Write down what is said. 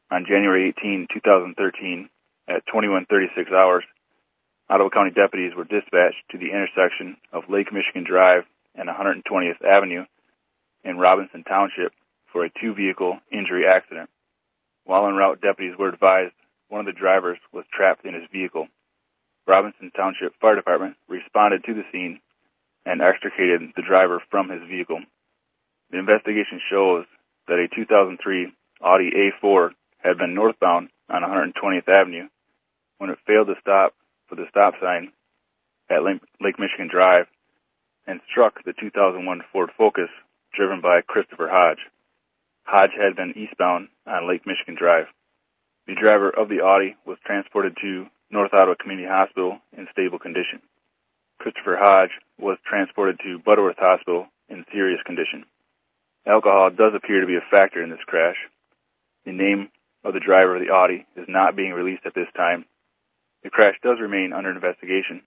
On January 18, 2013, at 21:36 hours, Ottawa County deputies were dispatched to the intersection of Lake Michigan Drive and 120th Avenue in Robinson Township for a two-vehicle injury accident. While en route, deputies were advised one of the drivers was trapped in his vehicle. Robinson Township Fire Department responded to the scene and extricated the driver from his vehicle. The investigation shows that a 2003 Audi A4 had been northbound on 120th Avenue when it failed to stop for the stop sign at Lake Michigan Drive and struck the 2001 Ford Focus driven by Christopher Hodge. Hodge had been eastbound on Lake Michigan Drive. The driver of the Audi was transported to North Ottawa Community Hospital in stable condition. Christopher Hodge was transported to Butterworth Hospital in serious condition. Alcohol does appear to be a factor in this crash. The name of the driver of the Audi is not being released at this time. The crash does remain under investigation,